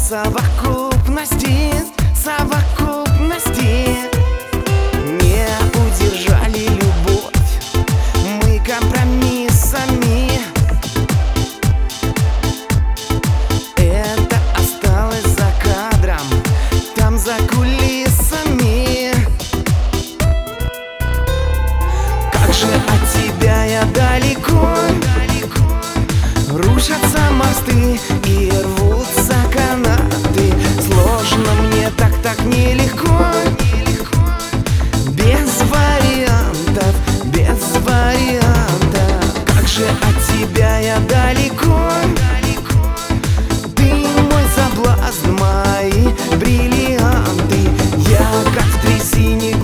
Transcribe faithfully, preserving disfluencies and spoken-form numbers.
совокупности, совокупности не удержали любовь мы компромиссами. Это осталось за кадром, там за кулисами. Как же от тебя я далеко, рушатся мосты и рвутся канаты. Сложно мне так, так нелегко, без вариантов, без вариантов. Как же от тебя я далеко, ты мой соблазн, мои бриллианты. Я как в трясине